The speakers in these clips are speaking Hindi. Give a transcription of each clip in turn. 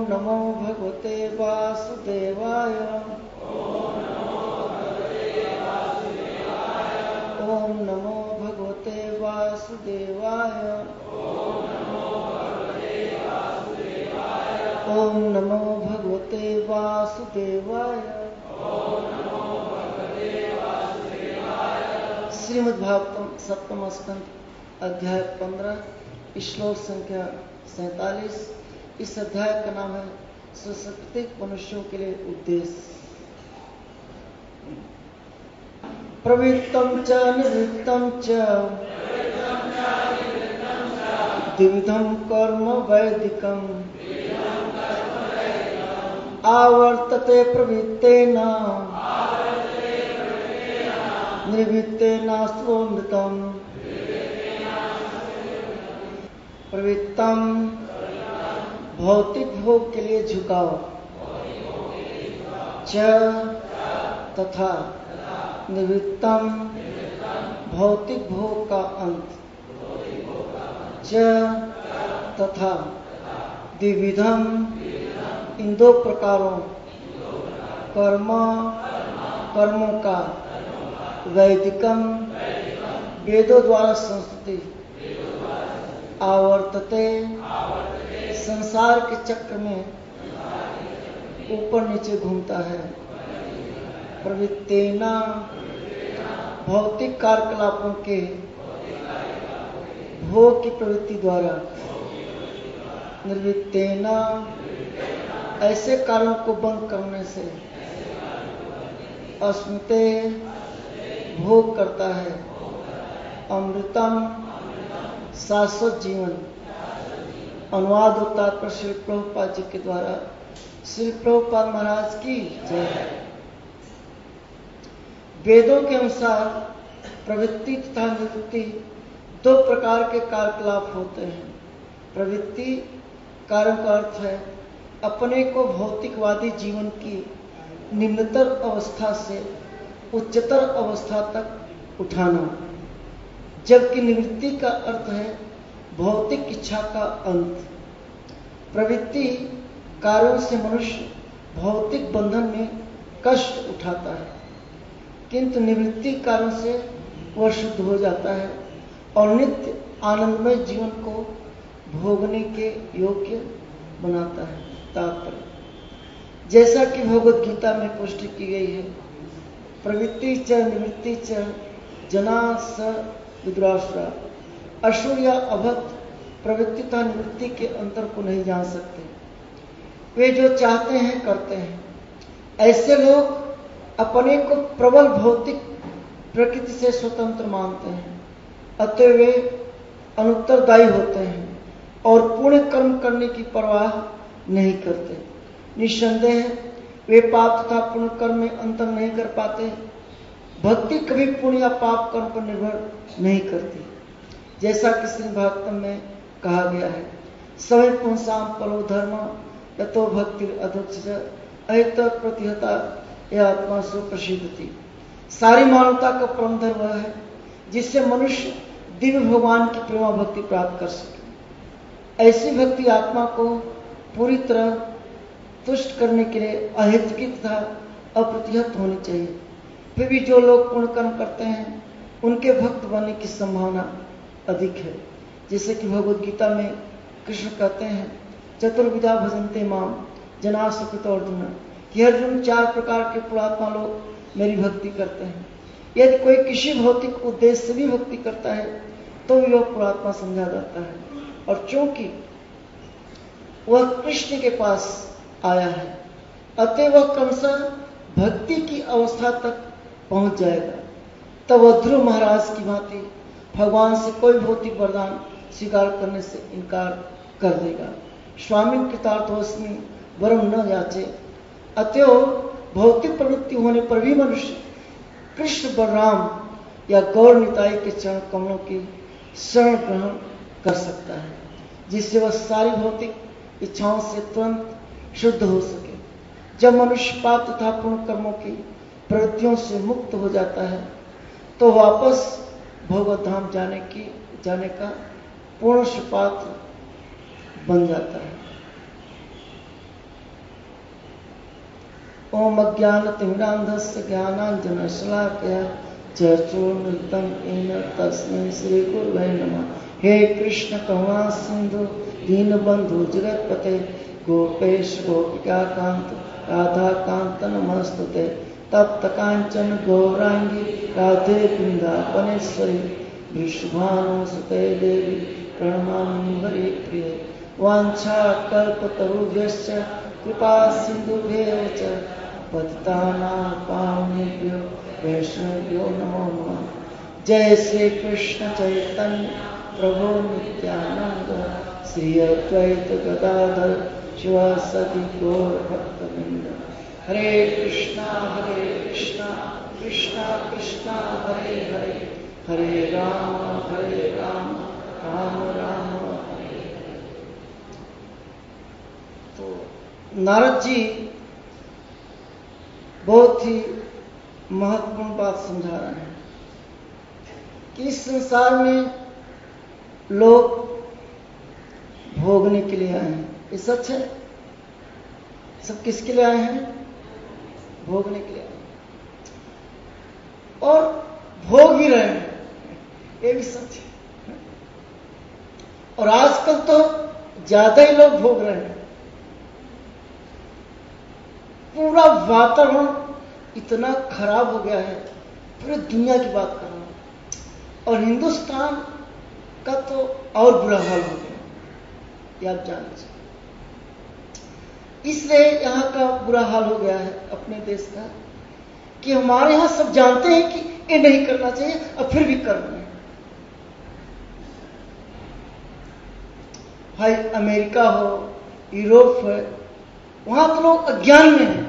नमो भगवते वासुदेवाय। ओम नमो भगवते वासुदेवाय। ओम नमो भगवते वासुदेवाय। श्रीमद्भागवतम सप्तम स्कंध अध्याय 15 श्लोक संख्या 47। इस अध्याय का नाम है सुसंस्कृत मनुष्यों के लिए उपदेश। प्रवृत्तम च निवृत्तम च द्विविधम कर्म वैदिकम आवर्तते प्रवृत्तेन निवृत्तेनास्त्वमृतम्। प्रवृत्तम भौतिक भोग के लिए झुकाव, च तथा निवृत्तम भौतिक भोग का अंत, च तथा द्विविधम इन दो प्रकारों कर्मों का वैदिकम वेदों द्वारा संस्तुति आवर्तते संसार के चक्र में ऊपर नीचे घूमता है। प्रवृत्तेना भौतिक कार्यकलापों के भोग की प्रवृत्ति द्वारा, निवृत्तेना ऐसे कार्यों को बंद करने से अस्मिते भोग करता है अमृतम शाश्वत जीवन। अनुवाद और तात्पर्य श्री प्रभुपाद जी के द्वारा। श्री प्रभुपाद महाराज की जय। वेदों के अनुसार प्रवृत्ति तथा निवृत्ति दो प्रकार के कार्यकलाप होते हैं। प्रवृत्ति कार्यों का अर्थ है अपने को भौतिकवादी जीवन की निम्नतर अवस्था से उच्चतर अवस्था तक उठाना, जबकि निवृत्ति का अर्थ है भौतिक इच्छा का अंत। प्रवृत्ति कार्यों से मनुष्य भौतिक बंधन में कष्ट उठाता है, किंतु निवृत्ति कार्यों से वह शुद्ध हो जाता है और नित्य आनंदमय जीवन को भोगने के योग्य बनाता है। तात्पर्य जैसा कि भगवद गीता में पुष्टि की गई है, प्रवृत्ति च निवृत्ति च जना स विद्रासुरा। असुर या अभक्त प्रवृत्ति तथा निवृत्ति के अंतर को नहीं जान सकते। वे जो चाहते हैं करते हैं। ऐसे लोग अपने को प्रबल भौतिक प्रकृति से स्वतंत्र मानते हैं, अतः वे अनुत्तरदायी होते हैं और पुण्य कर्म करने की परवाह नहीं करते। निस्संदेह वे पाप तथा पुण्य कर्म में अंतर नहीं कर पाते। भक्ति कभी पुण्य या पाप कर्म पर निर्भर नहीं करती, जैसा कि श्री भागवतम में कहा गया है, सवै पुंसाम परो धर्म यतो भक्ति अहित प्रतिहता यह आत्मा सु प्रसिद्धति। सारी मानवता का परम धर्म वह है जिससे मनुष्य दिव्य भगवान की प्रेमा भक्ति प्राप्त कर सके। ऐसी भक्ति आत्मा को पूरी तरह तुष्ट करने के लिए अहितकी तथा अप्रतिहत होनी चाहिए। फिर भी जो लोग पुण्य कर्म करते हैं उनके भक्त बनने की संभावना अधिक है। जैसे कि भगवद गीता में कृष्ण कहते हैं, चतुर्विधा भजन्ते माम जना सुकृत अर्जुन, कि अर्जुन 4 प्रकार के पुणात्मा लोग मेरी भक्ति करते हैं। यदि कोई किसी भौतिक उद्देश्य से भी भक्ति करता है तो भी वह पुणात्मा समझा जाता है, और चूंकि वह कृष्ण के पास आया है अतः वह क्रमशः भक्ति की अवस्था तक पहुंच जाएगा। तब वह ध्रुव महाराज की भांति भगवान से कोई भौतिक वरदान स्वीकार करने से इनकार कर देगा। स्वामी कृतार्थोस्मि वरम न याचे। अतः भौतिक प्रवृत्ति होने पर भी मनुष्य कृष्ण बलराम या गौर निताई के चरण कमलों की शरण ग्रहण कर सकता है, जिससे वह सारी भौतिक इच्छाओं से तुरंत शुद्ध हो सके। जब मनुष्य पाप तथा पुण्य कर्मों की प्रवृत्तियों से मुक्त हो जाता है तो वापस भगवत धाम जाने का पूर्ण सुपात्र बन जाता है। ओम अज्ञानतिमिरान्धस्य ज्ञानाञ्जनशलाकया चक्षुर्मिलितं येन तस्मै श्रीगुरुवे नमः। हे कृष्ण करुणा सिंधु दीनबंधु जगत्पते गोपेश गोपिकाकांत राधाकांत नमस्तुते। तप्त कांचन गौरांगी राधे वृंदावनेश्वरी वृषभानुसुते देवी प्रणमामि हरिप्रिये। वाञ्छाकल्पतरुभ्यश्च कृपा सिन्धुभ्यः च पतितानां पावनेभ्यो वैष्णवेभ्यो नमो नमः। जय श्री कृष्ण चैतन्य प्रभु नित्यानंद श्री अद्वैत गदाधर शिवासदि गौर भक्तवृंद। हरे कृष्णा कृष्णा कृष्णा हरे हरे, हरे राम राम राम हरे हरे। तो नारद जी बहुत ही महत्वपूर्ण बात समझा रहे हैं कि इस संसार में लोग भोगने के लिए आए हैं। ये सच है। सब किसके लिए आए हैं? भोगने के लिए आए हैं और भोग भी रहे हैं, ये भी सच है। और आजकल तो ज्यादा ही लोग भोग रहे हैं। पूरा वातावरण इतना खराब हो गया है, पूरी दुनिया की बात कर रहा हूं, और हिंदुस्तान का तो और बुरा हाल हो गया, ये आप जान लीजिए। इसलिए यहां का बुरा हाल हो गया है अपने देश का कि हमारे यहां सब जानते हैं कि ये नहीं करना चाहिए और फिर भी कर रहे हैं। भाई अमेरिका हो, यूरोप है, वहां तो लोग अज्ञान में हैं,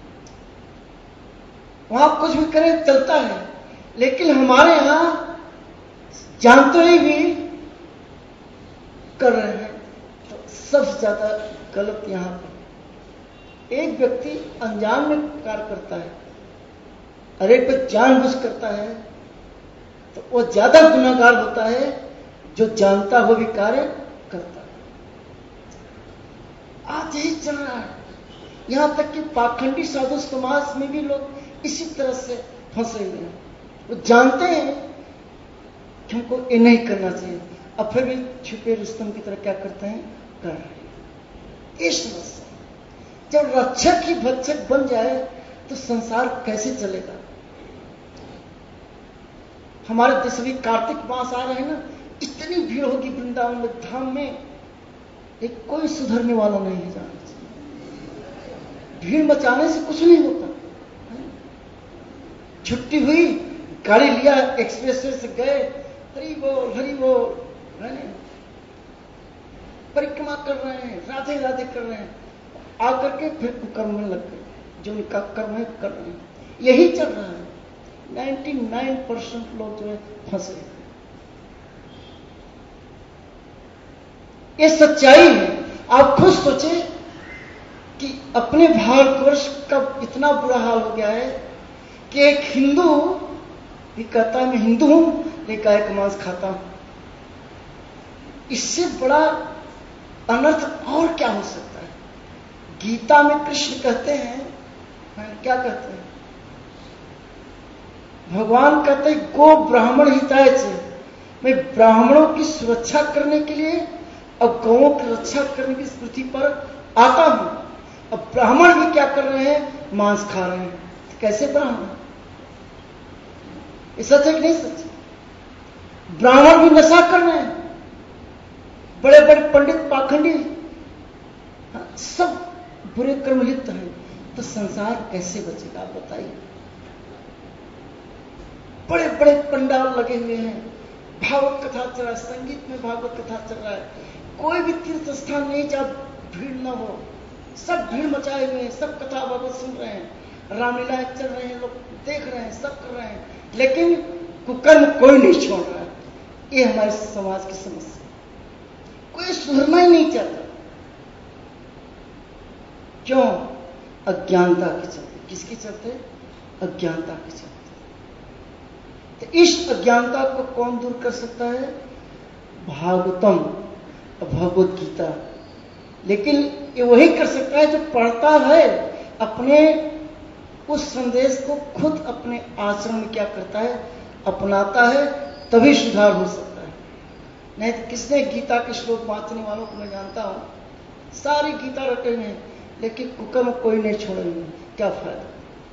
वहां कुछ भी करें चलता है। लेकिन हमारे यहां जानते हुए भी कर रहे हैं। तो सबसे ज्यादा गलत यहां पर एक व्यक्ति अनजान में कार्य करता है, अरे पे जानबूझ करता है, तो वो ज्यादा गुनाहगार होता है जो जानता हुआ भी कार्य करता है। आज यही चल रहा है। यहां तक कि पाखंडी साधु समाज में भी लोग इसी तरह से फंसे हुए हैं। वो जानते हैं कि हमको ये नहीं करना चाहिए, अब फिर भी छुपे रुस्तम की तरह क्या करते हैं? कर रहे हैं। ये समस्या जब रक्षक ही भक्षक बन जाए तो संसार कैसे चलेगा? हमारे देश में कार्तिक मास आ रहे हैं ना, इतनी भीड़ होगी वृंदावन में, धाम में, एक कोई सुधरने वाला नहीं है। जाना चाहिए, भीड़ मचाने से कुछ नहीं होता। छुट्टी हुई, गाड़ी लिया, एक्सप्रेसवे से गए, हरि बोल परिक्रमा कर रहे हैं, राधे राधे कर रहे हैं, आकर के फिर कुकर्म में लग गए, जो उनका कर्म है कर रहे हैं। यही चल रहा है। 99% लोग जो है फंसे। ये सच्चाई है। आप खुद सोचे कि अपने भारतवर्ष का इतना बुरा हाल हो गया है कि एक हिंदू भी कहता है मैं हिंदू हूं लेकिन गाय का मांस खाता हूं। इससे बड़ा अनर्थ और क्या हो सकता है? गीता में कृष्ण कहते हैं, क्या कहते हैं? भगवान कहते हैं गो ब्राह्मण हिताय च, मैं ब्राह्मणों की सुरक्षा करने के लिए और गौओं की रक्षा करने की पृथ्वी पर आता हूं। अब ब्राह्मण भी क्या कर रहे हैं? मांस खा रहे हैं। तो कैसे ब्राह्मण? ये सच है कि नहीं सच? ब्राह्मण भी नशा कर रहे हैं, बड़े बड़े पंडित पाखंडी सब बुरे कर्म लिप्त हैं। तो संसार कैसे बचेगा आप बताइए? बड़े बड़े पंडाल लगे हुए हैं, भागवत कथा चल रहा है, संगीत में भागवत कथा चल रहा है। कोई भी तीर्थ स्थान नहीं जहाँ भीड़ न हो, सब भीड़ मचाए हुए हैं, सब कथा भागवत सुन रहे हैं, रामलीलाएं चल रहे हैं, लोग देख रहे हैं, सब कर रहे हैं, लेकिन कुकर्म कोई नहीं छोड़ रहा है। ये हमारे समाज की समस्या। कोई सुधरना ही नहीं चाहता। क्यों? अज्ञानता के चलते। किसके चलते? अज्ञानता के चलते। तो इस अज्ञानता को कौन दूर कर सकता है? भागवतम, भगवत गीता। लेकिन ये वही कर सकता है जो पढ़ता है, अपने उस संदेश को खुद अपने आचरण में क्या करता है, अपनाता है, तभी सुधार हो सकता है। नहीं तो किसने गीता के श्लोक बांटने वालों को मैं जानता हूं, सारी गीता रटे हुए हैं, लेकिन कुकर में कोई नहीं छोड़े हुए, क्या फायदा।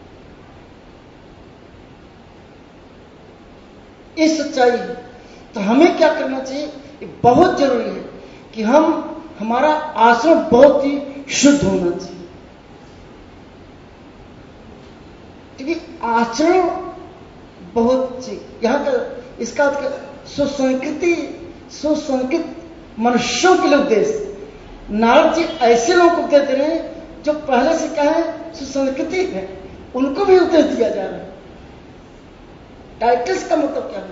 ये सच्चाई है। तो हमें क्या करना चाहिए, ये बहुत जरूरी है कि हमारा आचरण बहुत ही शुद्ध होना चाहिए, क्योंकि आचरण बहुत चाहिए। यहां तक इसका सुसंस्कृत मनुष्यों के लिए उपदेश नारद जी ऐसे लोगों को उपदेश दे रहे हैं जो पहले से क्या है, सुसंस्कृति है, उनको भी उपदेश दिया जा रहा है। टाइटल्स का मतलब क्या है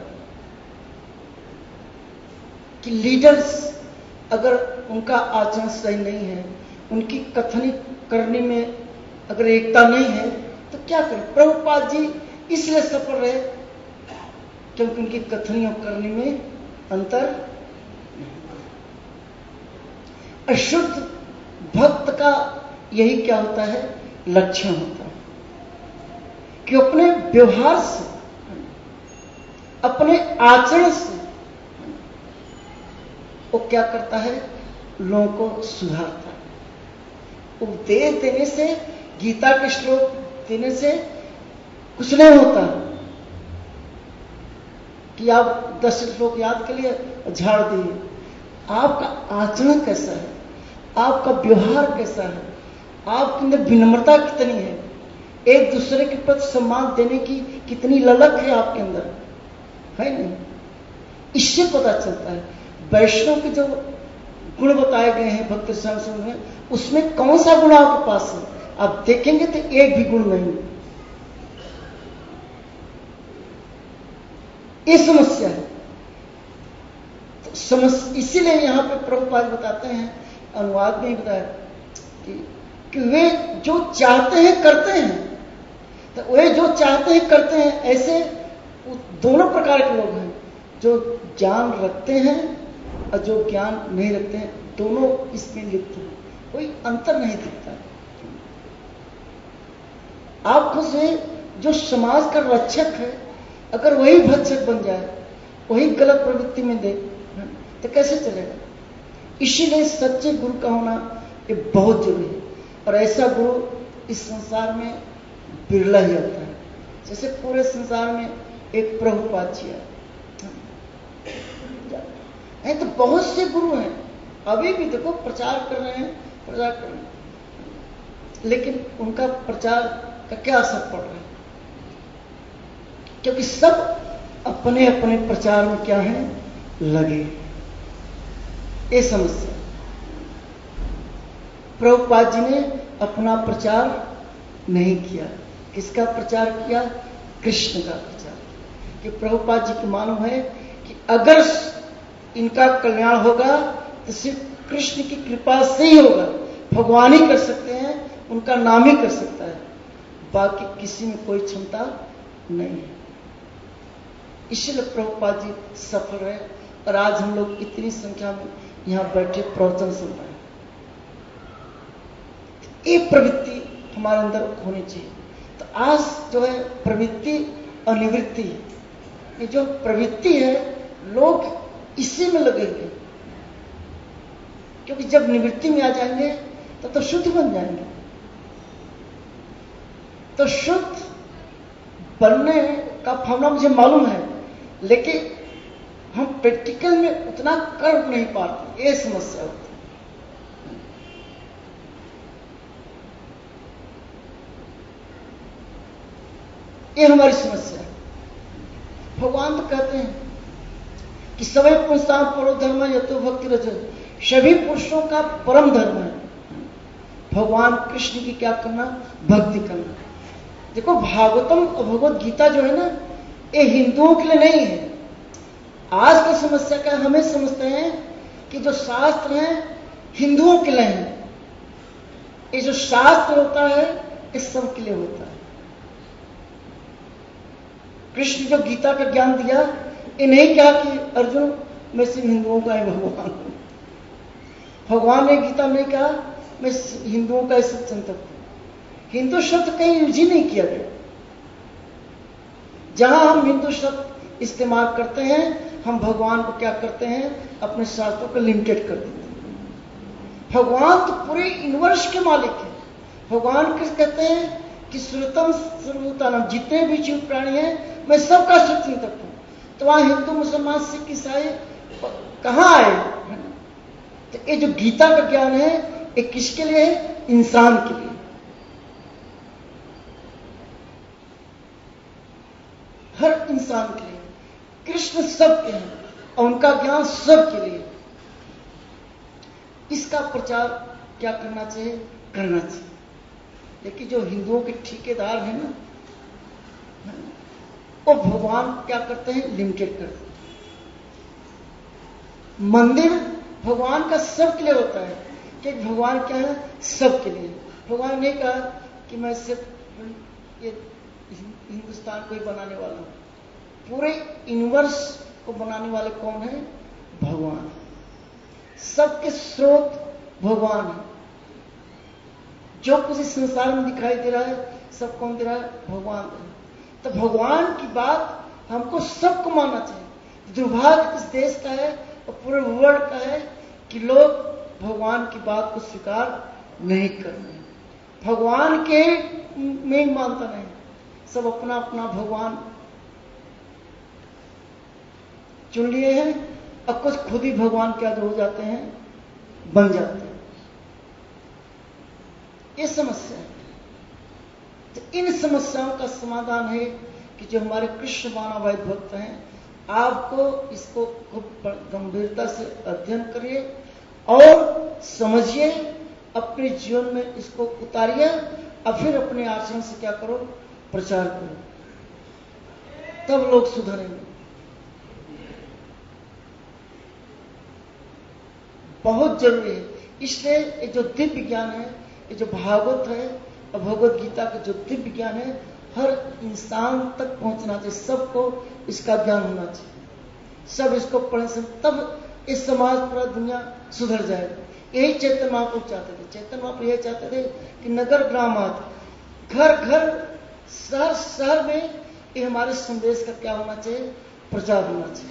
कि लीडर्स अगर उनका आचरण सही नहीं है, उनकी कथनी करने में अगर एकता नहीं है, तो क्या करें। प्रभुपाद जी इसलिए सफल रहे क्योंकि उनकी कथनी और करने में अंतर। अशुद्ध भक्त का यही क्या होता है, लक्षण होता है कि अपने व्यवहार से, अपने आचरण से वो क्या करता है, लोगों को सुधारता है। उपदेश देने से, गीता के श्लोक देने से कुछ नहीं होता कि आप 10 श्लोक याद कर लिए झाड़ दिए। आपका आचरण कैसा है, आपका व्यवहार कैसा है, आपके अंदर विनम्रता कितनी है, एक दूसरे के प्रति सम्मान देने की कितनी ललक है आपके अंदर, है नहीं। इससे पता चलता है। वैष्णव के जो गुण बताए गए हैं भक्ति शास्त्र में, उसमें कौन सा गुण आपके पास है, आप देखेंगे तो एक भी गुण नहीं। ये समस्या है। तो इसीलिए यहां पे प्रभुपाद बताते हैं, अनुवाद में ही बताया कि वे जो चाहते हैं करते हैं। तो वे जो चाहते हैं करते हैं, ऐसे दोनों प्रकार के लोग हैं, जो ज्ञान रखते हैं और जो ज्ञान नहीं रखते हैं, दोनों इसमें लिप्त हैं, कोई अंतर नहीं दिखता। आप खुद से जो समाज का रक्षक है, अगर वही भक्षक बन जाए, वही गलत प्रवृत्ति में दे, तो कैसे चलेगा। इसीलिए सच्चे गुरु का होना ये बहुत जरूरी है। और ऐसा गुरु इस संसार में बिरला ही आता है। जैसे पूरे संसार में एक प्रभुपाद जी है, तो बहुत से गुरु हैं, अभी भी देखो प्रचार कर रहे हैं, लेकिन उनका प्रचार का क्या असर पड़ रहा है, क्योंकि सब अपने अपने प्रचार में क्या है, लगे। ये समस्या। प्रभुपाद जी ने अपना प्रचार नहीं किया। किसका प्रचार किया, कृष्ण का प्रचार। कि प्रभुपाद जी की मालूम है कि अगर इनका कल्याण होगा तो सिर्फ कृष्ण की कृपा से ही होगा। भगवान ही कर सकते हैं, उनका नाम ही कर सकता है, बाकी किसी में कोई क्षमता नहीं है। इसलिए प्रभुपाद जी सफल रहे और आज हम लोग इतनी संख्या में यहां बैठे प्रवचन सुन रहे हैं। ये प्रवृत्ति हमारे अंदर होनी चाहिए। तो आज जो है प्रवृत्ति और निवृत्ति, ये जो प्रवृत्ति है, लोग इसी में लगेंगे, क्योंकि जब निवृत्ति में आ जाएंगे तो शुद्ध बन जाएंगे। तो शुद्ध बनने का फॉर्मूला मुझे मालूम है, लेकिन हम प्रैक्टिकल में उतना कर नहीं पाते, ये समस्या होती है। ये हमारी समस्या है। भगवान तो कहते हैं कि सभी पुरुषों परो धर्म यतो भक्ति रचन, सभी पुरुषों का परम धर्म है भगवान कृष्ण की क्या करना, भक्ति करना। देखो भागवतम और भगवत गीता जो है ना, ये हिंदुओं के लिए नहीं है। आज की समस्या क्या, हमें समझते हैं कि जो शास्त्र हैं हिंदुओं के लिए हैं। ये जो शास्त्र होता है ये सब के लिए होता है। कृष्ण जो गीता का ज्ञान दिया, ये नहीं कहा कि अर्जुन मैं सिर्फ हिंदुओं का है भगवान। भगवान ने गीता में कहा मैं हिंदुओं का सब चिंतक हूं। हिंदू शब्द कहीं यूज ही नहीं किया गया। जहां हम हिंदू शब्द इस्तेमाल करते हैं, हम भगवान को क्या करते हैं, अपने शास्त्रों को लिमिटेड कर देते हैं। भगवान तो पूरे यूनिवर्स के मालिक है। भगवान किस कहते हैं कि श्रुतम सर्वभूतानां, जितने भी जीव प्राणी हैं मैं सबका शक्ति तक हूं। तो वहां हिंदू, मुसलमान, सिख, ईसाई कहां आए? तो ये जो गीता का ज्ञान है ये किसके लिए है? इंसान के लिए। हर इंसान के लिए। कृष्ण सबके हैं और उनका ज्ञान सबके लिए। इसका प्रचार क्या करना चाहिए? करना चाहिए। लेकिन जो हिंदुओं के ठेकेदार हैं ना, वो भगवान क्या करते हैं? लिमिटेड करते हैं। मंदिर भगवान का सबके लिए होता है कि भगवान क्या है? सबके लिए। भगवान ने कहा कि मैं सिर्फ ये हिंदुस्तान को ही बनाने वाला हूं। पूरे यूनिवर्स को बनाने वाले कौन है? भगवान। सबके स्रोत भगवान है। जो कुछ इस संसार में दिखाई दे रहा है सब कौन दे रहा है? भगवान है। तो भगवान की बात हमको सबको मानना चाहिए। दुर्भाग्य इस देश का है और पूरे वर्ल्ड का है कि लोग भगवान की बात को स्वीकार नहीं कर रहे। भगवान के में मानता नहीं, सब अपना अपना भगवान चुन लिए हैं और कुछ खुद ही भगवान क्या जो हो जाते हैं, बन जाते हैं। ये समस्या है। तो इन समस्याओं का समाधान है कि जो हमारे कृष्ण मानववादी भक्त हैं, आपको इसको खूब गंभीरता से अध्ययन करिए और समझिए, अपने जीवन में इसको उतारिए और फिर अपने आचरण से क्या करो? प्रचार करो। तब लोग सुधरेंगे। बहुत जरूरी है। इसलिए ये जो दिव्य ज्ञान है, ये जो भागवत है और भगवत गीता का जो दिव्य ज्ञान है, हर इंसान तक पहुंचना चाहिए। सबको इसका ज्ञान होना चाहिए। सब इसको पढ़ने से तब इस समाज, पूरा दुनिया सुधर जाएगा। यही चैतन्य महाप्रभु चाहते थे। चैतन्य महाप्रभु यही चाहते थे कि नगर ग्रामात, घर घर, शहर शहर में ये हमारे संदेश का क्या होना चाहिए? प्रचार होना चाहिए।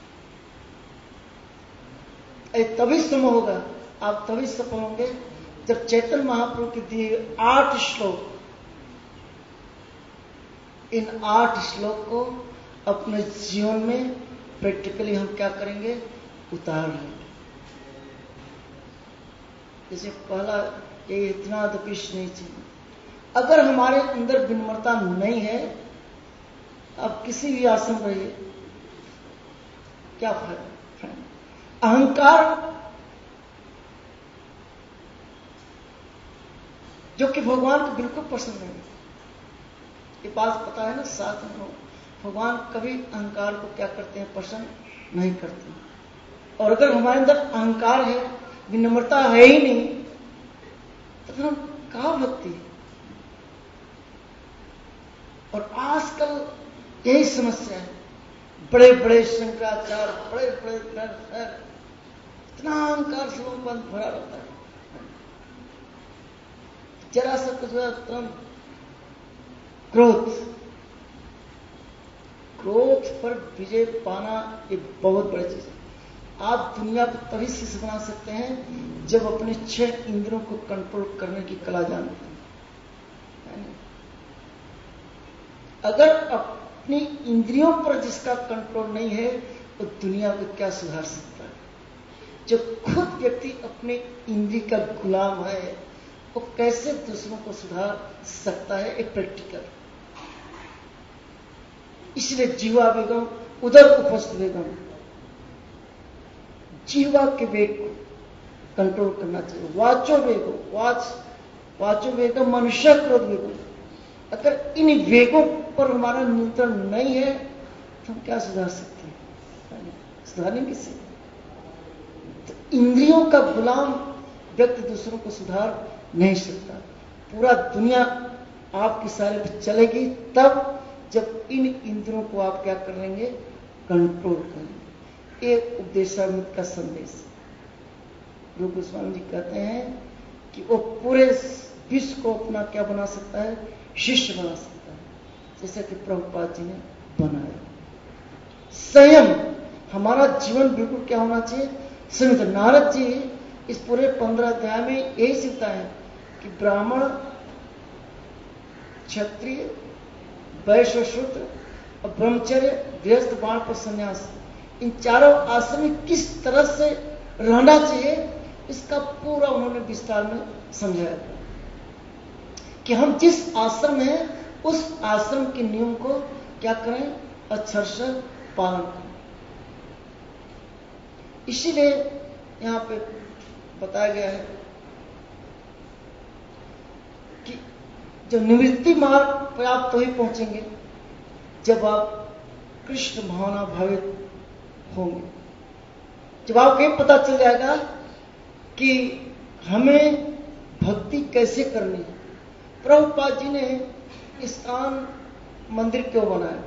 तभी संभव होगा, आप तभी सफल होंगे जब चैतन्य महाप्रभु के दिए 8 श्लोक, इन 8 श्लोक को अपने जीवन में प्रैक्टिकली हम क्या करेंगे? उतार लेंगे। जैसे पहला, ये इतना दपिश नहीं चाहिए। अगर हमारे अंदर विनम्रता नहीं है, आप किसी भी आश्रम रहिए, क्या फायदा? अहंकार जो कि भगवान को बिल्कुल पसंद नहीं। ये बात पता है ना, साथ में हो। भगवान कभी अहंकार को क्या करते हैं? पसंद नहीं करते। और अगर हमारे अंदर अहंकार है, विनम्रता है ही नहीं, तो फिर हम कहां भक्ति? और आजकल यही समस्या है। बड़े बड़े शंकराचार्य, बड़े बड़े ग्रंथ, इतना अहंकार से बंद भरा रहता है। जरा सा कुछ तुरंत क्रोध पर विजय पाना ये बहुत बड़ी चीज है। आप दुनिया को तभी शिष्य बना सकते हैं जब अपने 6 इंद्रियों को कंट्रोल करने की कला जानते हैं। अगर अपनी इंद्रियों पर जिसका कंट्रोल नहीं है, वो दुनिया को क्या सुधार सकता है? जो खुद व्यक्ति अपने इंद्रिय का गुलाम है, वो कैसे दूसरों को सुधार सकता है? एक प्रैक्टिकल। इसलिए जीवा वेगम उदर उपस्थ वेगम, जीवा के वेग को कंट्रोल करना चाहिए। वाचो वेगो, वाचो वेगम मनुष्य क्रोध वेगो। अगर इन वेगों पर हमारा नियंत्रण नहीं है तो हम क्या सुधार सकते हैं? सुधारेंगे किसी? तो इंद्रियों का गुलाम व्यक्ति दूसरों को सुधार नहीं सकता। पूरा दुनिया आपकी सारे पे चलेगी तब जब इन इंद्रियों को आप क्या कर लेंगे? कंट्रोल करेंगे। एक उपदेशामृत का संदेश। रूप गोस्वामी जी कहते हैं कि वो पूरे विश्व को अपना क्या बना सकता है, शिष्य बना सकता है, जैसा कि प्रभुपाद जी ने बनाया। संयम, हमारा जीवन बिल्कुल क्या होना चाहिए, संयमित। नारद जी इस पूरे 15 अध्याय में यही सीखता है कि ब्राह्मण, क्षत्रिय, वैश्य, शूद्र और ब्रह्मचर्य, गृहस्थ, वानप्रस्थ, संन्यास, इन चारों आश्रम में किस तरह से रहना चाहिए, इसका पूरा उन्होंने विस्तार में समझाया कि हम जिस आश्रम में हैं उस आश्रम के नियम को क्या करें, अक्षर से पालन करें। इसीलिए यहां पे बताया गया है कि जो निवृत्ति मार्ग पर आप तो ही पहुंचेंगे जब आप कृष्ण भावना भावित होंगे, जब आपको ये पता चल जाएगा कि हमें भक्ति कैसे करनी है। प्रभुपाद जी ने इस्कॉन मंदिर क्यों बनाया?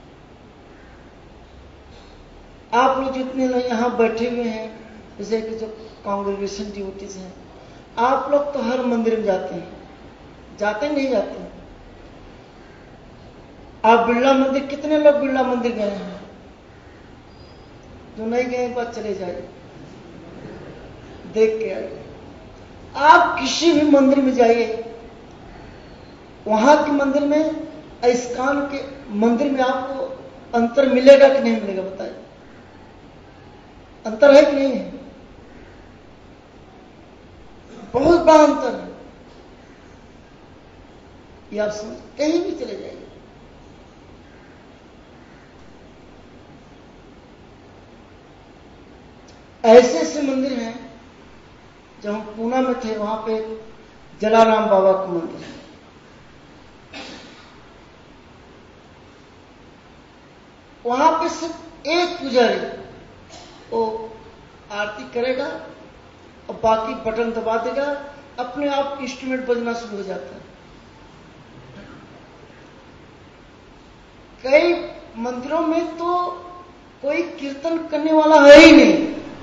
आप लोग जितने लोग यहां बैठे हुए हैं, जैसे कि जो कांग्रेगेशन ड्यूटीज हैं, आप लोग तो हर मंदिर में जाते हैं, जाते नहीं जाते? आप बिरला मंदिर, कितने लोग बिरला मंदिर गए हैं? जो नहीं गए बात चले जाइए, देख के आइए। आप किसी भी मंदिर में जाइए, वहां के मंदिर में, इस्कॉन के मंदिर में आपको अंतर मिलेगा कि नहीं मिलेगा? बताइए, अंतर है कि नहीं है? बहुत बड़ा अंतर है। ये आप समझ, कहीं भी चले जाइए। ऐसे ऐसे मंदिर हैं, जब हम पूना में थे वहां पे जलाराम बाबा का मंदिर है। वहां पे सिर्फ एक पुजारी वो आरती करेगा और बाकी बटन दबा देगा, अपने आप इंस्ट्रूमेंट बजना शुरू हो जाता है। कई मंदिरों में तो कोई कीर्तन करने वाला है ही नहीं।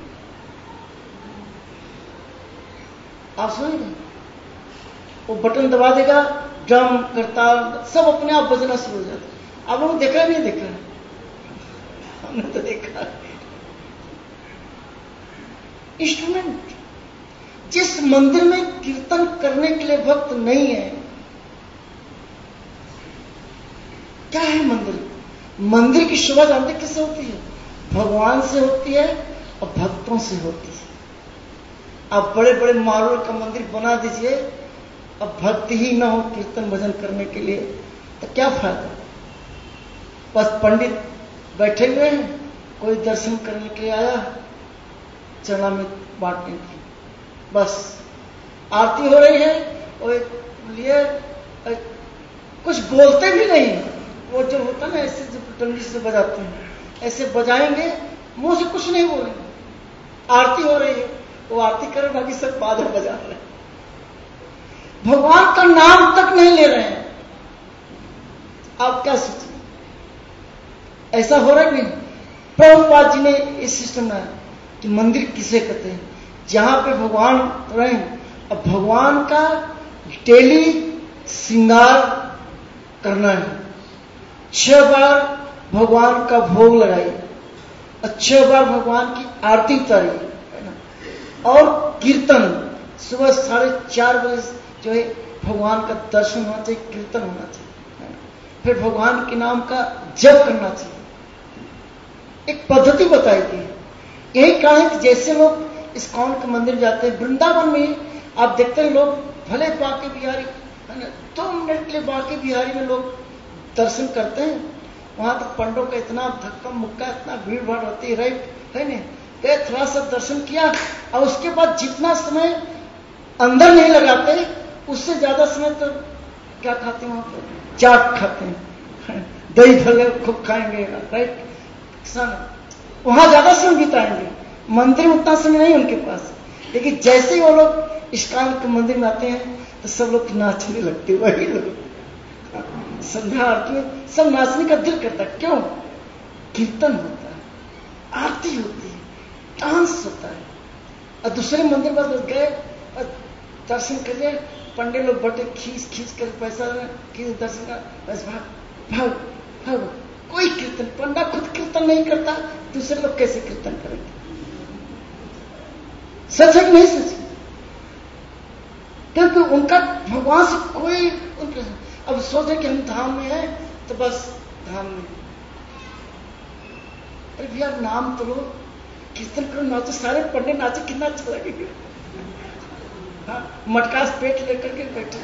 आप समझ रहे? वो बटन दबा देगा, ड्रम, करताल सब अपने आप बजना शुरू हो जाता है। आप लोगों ने देखा नहीं? देखा? हमने तो देखा। इंस्ट्रूमेंट। जिस मंदिर में कीर्तन करने के लिए भक्त नहीं है, क्या है मंदिर? मंदिर की शोभा जानते किससे होती है? भगवान से होती है और भक्तों से होती है। आप बड़े बड़े मार्बल का मंदिर बना दीजिए, अब भक्ति ही ना हो कीर्तन भजन करने के लिए, तो क्या फायदा? बस पंडित बैठे हुए हैं, कोई दर्शन करने के लिए आया, चना में बांटने की, बस आरती हो रही है और लिए कुछ बोलते भी नहीं। वो जो होता ना ऐसे जो डंडी से बजाते हैं, ऐसे बजाएंगे, मुंह से कुछ नहीं बोलेंगे। आरती हो रही है, वो आरती कर, बाकी सब बाजा बजा रहे हैं, भगवान का नाम तक नहीं ले रहे हैं। आप क्या सोचिए, ऐसा हो रहा है नहीं? प्रभुपाद जी ने इस सिस्टम में कि मंदिर किसे कहते हैं, जहां पे भगवान रहें, अब भगवान का डेली श्रृंगार करना है। 6 बार भगवान का भोग लगाइए और 6 बार भगवान की आरती उतारिए, है ना? और कीर्तन सुबह 4:30 बजे जो है भगवान का दर्शन होना चाहिए, कीर्तन होना चाहिए, है ना? फिर भगवान के नाम का जप करना चाहिए। एक पद्धति बताई गई है। यही कारण है कि जैसे लोग इस्कॉन के मंदिर जाते हैं, वृंदावन में आप देखते हैं लोग भले बांके बिहारी, है ना, 2 मिनट के लिए बांके बिहारी में लोग दर्शन करते हैं। वहां तो पंडों का इतना धक्का मुक्का, इतना भीड़ भाड़ होती है, राइट, है ना? गए, थोड़ा सा दर्शन किया और उसके बाद जितना समय अंदर नहीं लगाते, उससे ज्यादा समय तो क्या खाते हैं वहां पर? चाट खाते हैं, दही भले खूब खाएंगे, राइट, वहां ज्यादा समय बिताएंगे। मंदिर में उतना समय नहीं उनके पास। लेकिन जैसे ही वो लोग इस्कॉन के मंदिर में आते हैं तो सब लोग नाचने लगते, वही लोग संध्या आरती में सब नाचने का दिल करता है। क्यों? कीर्तन होता है, आरती होती है, डांस होता है। और दूसरे मंदिर में गए, दर्शन करिए, पंडे लोग बटे खींच खींच कर पैसा खींच दर्शन का बस भाग भाग भाग। कोई कीर्तन, पंडा खुद कीर्तन नहीं करता, दूसरे लोग कैसे कीर्तन करेंगे? सच है कि नहीं सच? क्योंकि उनका भगवान से कोई अब सोचे कि हम धाम में हैं तो बस धाम में। अरे भैया नाम तो लो, कीर्तन करो, नाचो, सारे पंडे नाचे, कितना अच्छा लगेगा। हाँ, मटकास पेट लेकर के बैठे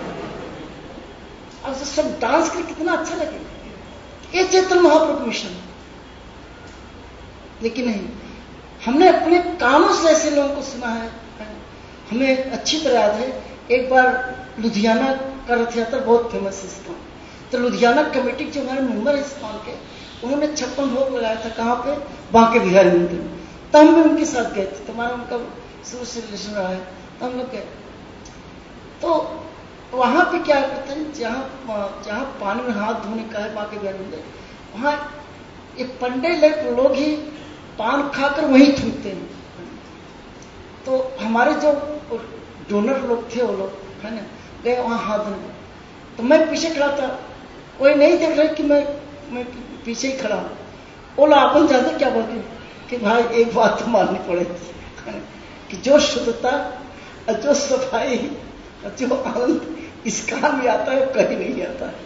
अब तो सब डांस कर कितना अच्छा लगेगा। ये चैतन्य महाप्रभु मिशन। लेकिन नहीं, हमने अपने कानों से ऐसे लोगों को सुना है। हमें अच्छी तरह याद है, एक बार लुधियाना का रथ यात्रा बहुत फेमस है इसका, तो लुधियाना कमेटी जो हमारे मेंबर है इस्कॉन के, उन्होंने 56 भोग लगाया था। कहाँ पे? बांके बिहारी मंदिर में। तो हम भी उनके साथ गए थे, तुम्हारा उनका शुरू से रिलेशन रहा है, तो हम लोग गए। तो वहां पे क्या करते हैं, जहां पानी में हाथ धोने का है बांके बिहारी मंदिर, वहां एक पंडे लोग ही पान खाकर वहीं थूकते हैं। तो हमारे जो डोनर लोग थे, वो लोग है ना, गए वहां हाथ धोने। तो मैं पीछे खड़ा था, कोई नहीं देख रहे कि मैं पीछे ही खड़ा हूं। वो लोग अपन जानते क्या बोलते कि भाई एक बात तो माननी पड़ेगी कि जो शुद्धता, जो सफाई, जो आनंद इस काम में आता है, कहीं नहीं आता है।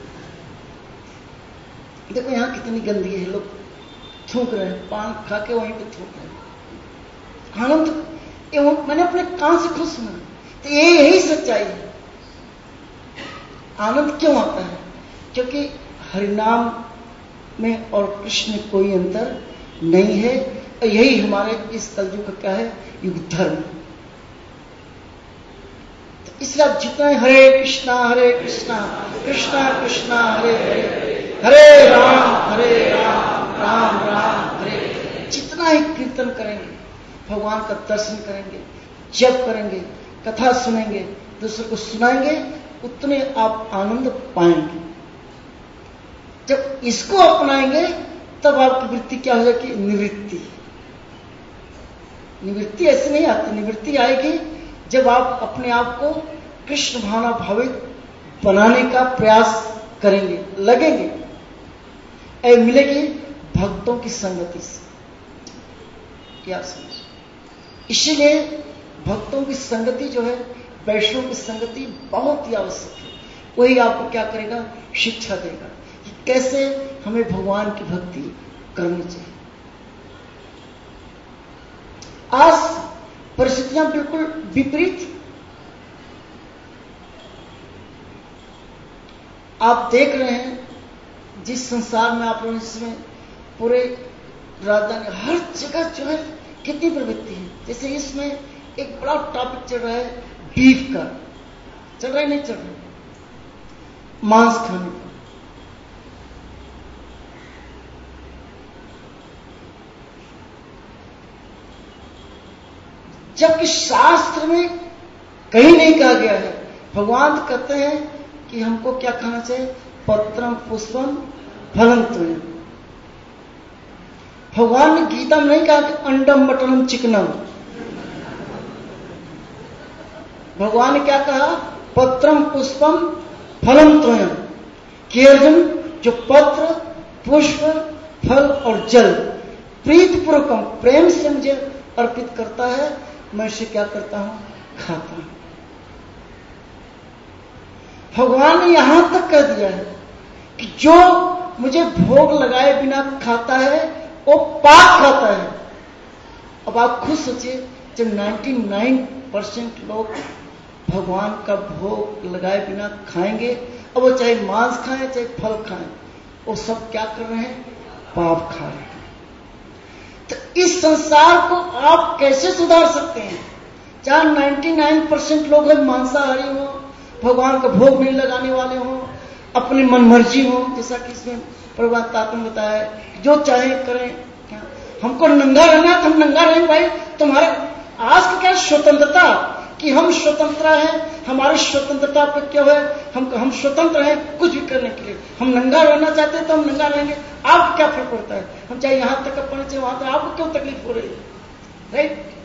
देखो यहां कितनी गंदगी है, लोग थूक रहे हैं, पान खा के वहीं पे थूक रहे हैं। आनंद मैंने अपने कान से खुद सुना। तो यही सच्चाई है। आनंद क्यों आता है? क्योंकि हरिनाम में और कृष्ण में कोई अंतर नहीं है। और यही हमारे इस कलयुग का क्या है, युग धर्म। तो इसलिए आप जितना हरे कृष्णा कृष्णा कृष्णा हरे हरे, हरे राम राम राम हरे, जितना ही कीर्तन करेंगे, भगवान का दर्शन करेंगे, जप करेंगे, कथा सुनेंगे, दूसरे को सुनाएंगे, उतने आप आनंद पाएंगे। जब इसको अपनाएंगे तब आपकी वृत्ति क्या हो जाएगी? निवृत्ति। निवृत्ति ऐसे नहीं आती। निवृत्ति आएगी जब आप अपने आप को कृष्ण भावना भावित बनाने का प्रयास करेंगे, लगेंगे। मिलेगी भक्तों की संगति से। क्या समझ? इसीलिए भक्तों की संगति जो है, वैष्णव की संगति बहुत ही आवश्यक है। वही आपको क्या करेगा? शिक्षा देगा कि कैसे हमें भगवान की भक्ति करनी चाहिए। आज परिस्थितियां बिल्कुल विपरीत। आप देख रहे हैं जिस संसार में आप लोग, इसमें पूरे राजधानी हर जगह जो है कितनी प्रवृत्ति है। जैसे इसमें एक बड़ा टॉपिक चल रहा है बीफ का, चल रहा है नहीं चल रहा, मांस खाने का। जबकि शास्त्र में कहीं नहीं कहा गया है। भगवान कहते हैं कि हमको क्या खाना चाहिए? पत्रम पुष्पम फलम त्वयम्। भगवान ने गीता में नहीं कहा कि अंडम मटनम चिकनम। भगवान ने क्या कहा? पत्रम पुष्पम फलम त्वयम्। कि अर्जुन जो पत्र, पुष्प, फल और जल प्रीतिपूर्वकम, प्रेम से मुझे अर्पित करता है, मैं इसे क्या करता हूं? खाता हूं। भगवान ने यहां तक कह दिया है कि जो मुझे भोग लगाए बिना खाता है वो पाप खाता है। अब आप खुद सोचिए, जब 99% लोग भगवान का भोग लगाए बिना खाएंगे, अब वो चाहे मांस खाएं चाहे फल खाएं, वो सब क्या कर रहे हैं? पाप खा रहे हैं। तो इस संसार को आप कैसे सुधार सकते हैं? जहां 99% लोग हैं मांसाहारी हो, भगवान का भोग नहीं लगाने वाले हो, अपनी मनमर्जी हो, जैसा कि इसमें प्रभात ने बताया, जो चाहे करें। क्या हमको नंगा रहना है तो हम नंगा रहेंगे भाई। तुम्हारे आज का क्या स्वतंत्रता कि हम स्वतंत्र हैं, हमारी स्वतंत्रता पे क्या है? हम स्वतंत्र हैं कुछ भी करने के लिए। हम नंगा रहना चाहते हैं तो हम नंगा रहेंगे। आपको क्या फर्क पड़ता है? हम चाहे यहां तक अपने चाहे वहां तक, आपको क्यों तकलीफ हो रही है? राइट?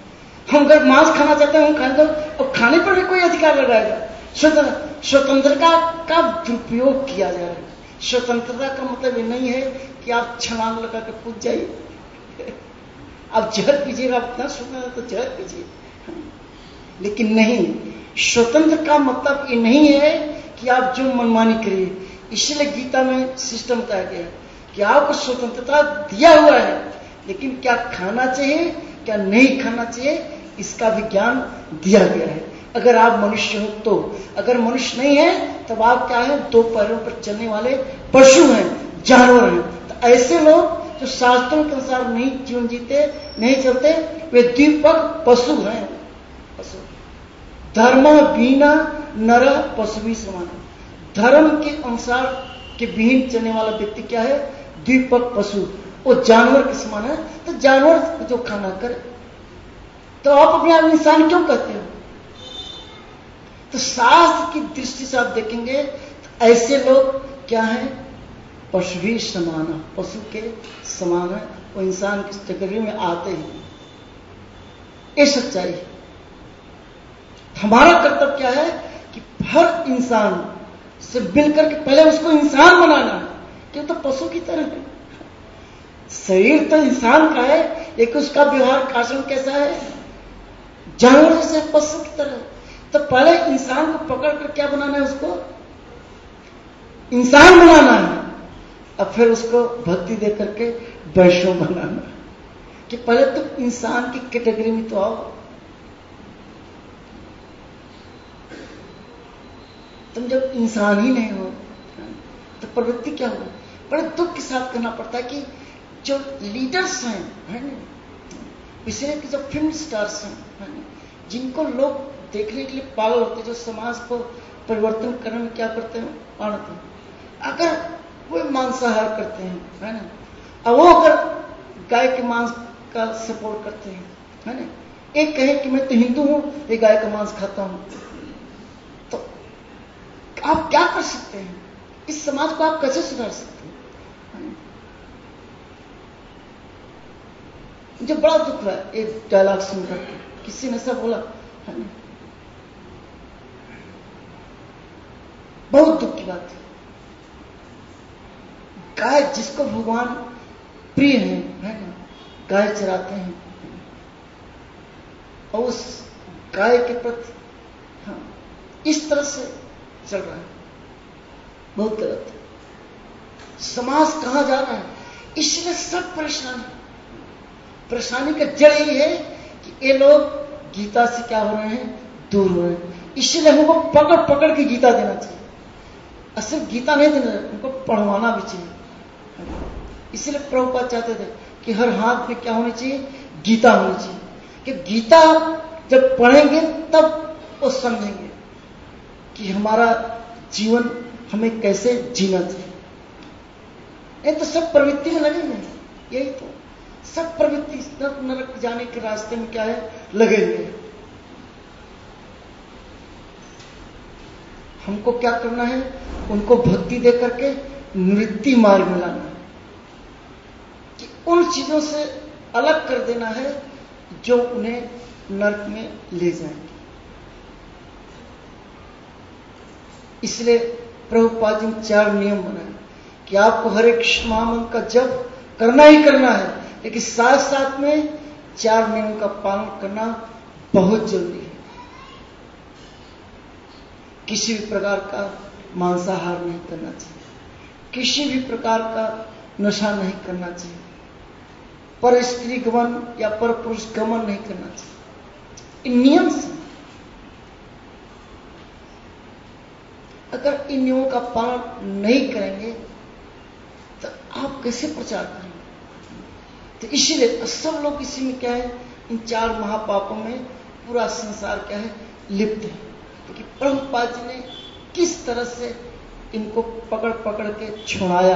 हम अगर मांस खाना चाहते हैं हम खाने दो, और खाने पर भी कोई अधिकार लगाएगा। स्वतंत्रता का दुरुपयोग किया जा रहा है। स्वतंत्रता का मतलब ये नहीं है कि आप छलांग लगा के कूद जाइए, आप जहर पीजिएगा, आप इतना स्वतंत्र तो जहर पीजिए, लेकिन नहीं, स्वतंत्र का मतलब ये नहीं है कि आप जो मनमानी करिए। इसलिए गीता में सिस्टम बताया गया कि आपको स्वतंत्रता दिया हुआ है, लेकिन क्या खाना चाहिए क्या नहीं खाना चाहिए इसका भी ज्ञान दिया गया है। अगर आप मनुष्य हो तो, अगर मनुष्य नहीं है तब आप क्या है, दो पैरों पर चलने वाले पशु हैं, जानवर हैं। तो ऐसे लोग जो शास्त्रों के अनुसार नहीं जीवन जीते, नहीं चलते, वे द्विपद पशु हैं। पशु धर्म बिना नर पशु भी समान। धर्म के अनुसार के विहीन चलने वाला व्यक्ति क्या है, द्विपद पशु, वो जानवर के समान है। तो जानवर जो खाना करे, तो आप अपने आप इंसान क्यों कहते हो? तो शास्त्र की दृष्टि से आप देखेंगे तो ऐसे लोग क्या है, पशु भी समान है, पशु के समान है, वो इंसान की कैटेगरी में आते हैं। ये सच्चाई है। हमारा कर्तव्य क्या है कि हर इंसान से मिलकर के पहले उसको इंसान बनाना है, क्यों तो पशु की तरह है। शरीर तो इंसान का है, लेकिन उसका व्यवहार आचरण कैसा है, जानवर जैसे, पशु की तरह। तो पहले इंसान को पकड़ कर क्या बनाना है, उसको इंसान बनाना है, अब फिर उसको भक्ति दे करके वैष्णव बनाना है। कि पहले तो इंसान की कैटेगरी में तो आओ। तुम जब इंसान ही नहीं हो तो प्रवृत्ति क्या हो? बड़े दुख के साथ कहना पड़ता है कि जो लीडर्स हैं, है ना, विशेष जो फिल्म स्टार्स हैं, है ना, जिनको लोग देखने के लिए पागल होते, जो समाज को परिवर्तन करने में क्या करते हैं, मानते हैं, अगर वो मांसाहार करते हैं, है ना, और वो अगर गाय के मांस का सपोर्ट करते हैं, है ना, एक कहे कि मैं तो हिंदू हूं, ये गाय का मांस खाता हूं, तो आप क्या कर सकते हैं? इस समाज को आप कैसे सुधार सकते हैं? मुझे बड़ा दुख हुआ एक डायलॉग सुनकर, किसी ने ऐसा बोला, है ना, बहुत दुख की बात है। गाय जिसको भगवान प्रिय है ना, गाय चराते हैं, और उस गाय के प्रति इस तरह से चल रहा है, बहुत गलत है। समाज कहां जा रहा है? इसलिए सब परेशान है। परेशानी का जड़ यही है कि ये लोग गीता से क्या हो रहे हैं, दूर हो रहे हैं। इसलिए हमको पकड़ पकड़ के गीता देना चाहिए। सिर्फ गीता नहीं देना, उनको पढ़वाना भी चाहिए। इसलिए प्रभुपाद चाहते थे कि हर हाथ में क्या होनी चाहिए, गीता होनी चाहिए। कि गीता जब पढ़ेंगे तब वो समझेंगे कि हमारा जीवन हमें कैसे जीना चाहिए। नहीं तो सब प्रवृत्ति में लगेंगे, यही तो सब प्रवृत्ति नरक जाने के रास्ते में क्या है, लगेंगे। हमको क्या करना है, उनको भक्ति दे करके निवृत्ति मार्ग में लाना है, कि उन चीजों से अलग कर देना है जो उन्हें नरक में ले जाएंगे। इसलिए प्रभुपाद जी ने 4 नियम बनाए कि आपको हरे कृष्ण महामंत्र का जप करना ही करना है, लेकिन साथ साथ में 4 नियम का पालन करना बहुत जरूरी है। किसी भी प्रकार का मांसाहार नहीं करना चाहिए, किसी भी प्रकार का नशा नहीं करना चाहिए, पर स्त्री गमन या पर पुरुष गमन नहीं करना चाहिए। इन नियम से, अगर इन नियमों का पालन नहीं करेंगे तो आप कैसे प्रचार करेंगे? तो इसीलिए सब लोग इसी में क्या है, इन 4 महापापों में पूरा संसार क्या है, लिप्त है। क्योंकि प्रभुपाद जी ने किस तरह से इनको पकड़ पकड़ के छुड़ाया।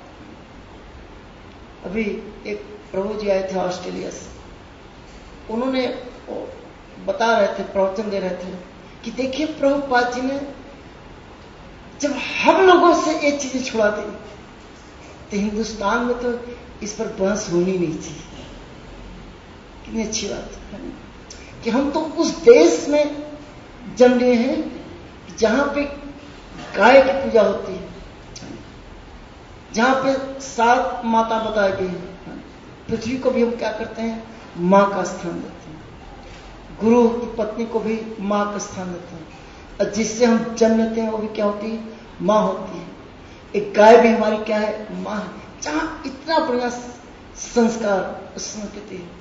अभी एक प्रभु जी आए थे ऑस्ट्रेलिया से, उन्होंने बता रहे थे, प्रवचन दे रहे थे कि देखिए प्रभुपाद जी ने जब हम लोगों से ये चीजें छुड़ा दी तो हिंदुस्तान में तो इस पर बहस होनी नहीं चाहिए। कितनी अच्छी बात है। कि हम तो उस देश में जन्मे हैं जहां पे गाय की पूजा होती है, जहां पे 7 माता बताई गई है। पृथ्वी को भी हम क्या करते हैं, मां का स्थान देते हैं। गुरु की पत्नी को भी मां का स्थान देते हैं, और जिससे हम जन्म लेते हैं वो भी क्या होती है, मां होती है। एक गाय भी हमारी क्या है, मां है। जहां इतना बढ़िया संस्कार संस्कृति है,